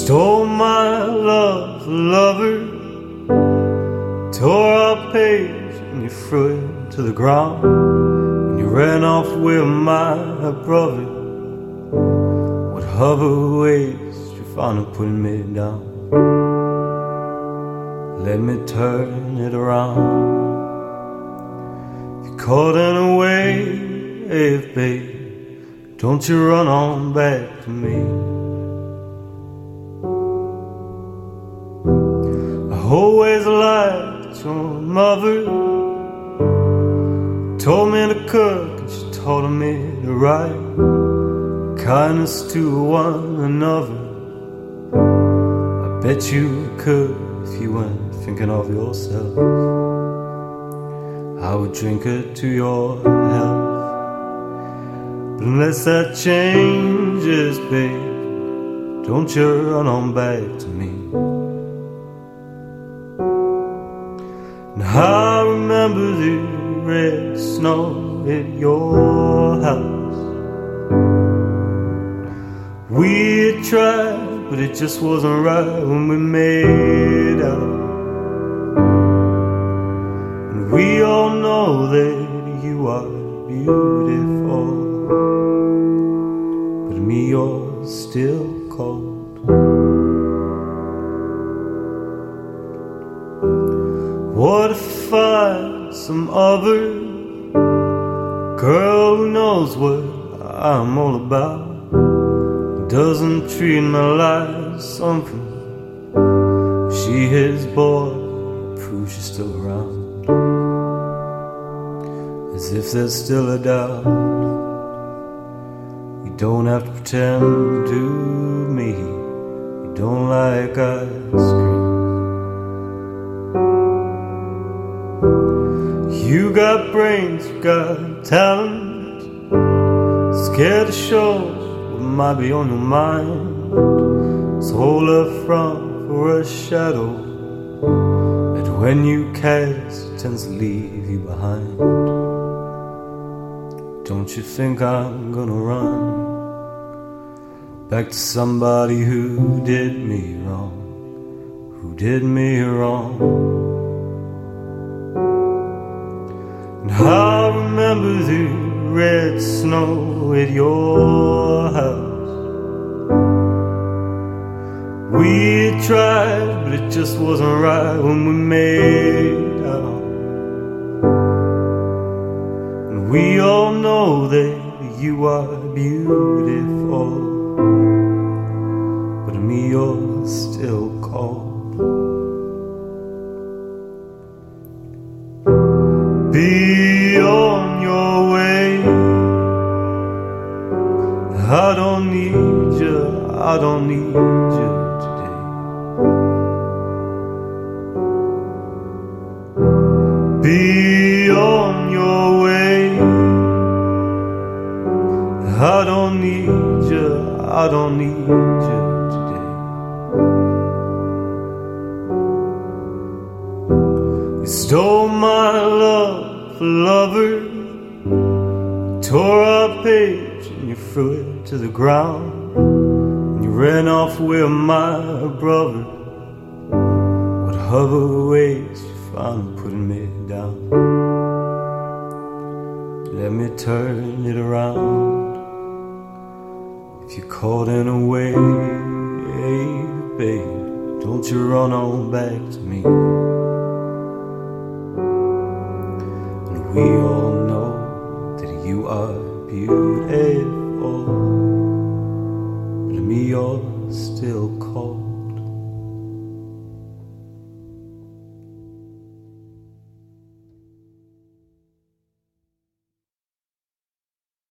stole my love, lover, tore our page and you threw it to the ground, and you ran off with my brother. What hover waste you found in putting me down? Let me turn it around. If you're caught in a wave, babe, don't you run on back to me. I always liked your mother, told me to cook and she taught me to write, kindness to one another. I bet you could if you weren't thinking of yourself. I would drink it to your health. But unless that changes, babe, don't you run on back to me. Now I remember the red snow at your house. We had tried, but it just wasn't right when we made out. And we all know that you are beautiful, but to me you're still cold. What if I, some other girl who knows what I'm all about, doesn't treat me like something she is bored, proves she's still around, as if there's still a doubt. You don't have to pretend to me you don't like ice cream. You got brains, you got talent, scared to show what might be on your mind. So hold up front for a shadow that when you cast tends to leave you behind. Don't you think I'm gonna run back to somebody who did me wrong, who did me wrong? And I remember the red snow at your house. We tried, but it just wasn't right when we made out. And we all know that you are beautiful, but to me you're still cold. Be on your way. I don't need you, I don't need you today. Be on your way. I don't need you, I don't need you today. You stole my love, lover, tore our page and you threw it to the ground, and you ran off with my brother. What hover ways you found putting me down? Let me turn it around. If you're caught in a wave, babe, don't you run on back to me. And we all know that you are beautiful, but to me you're still cold.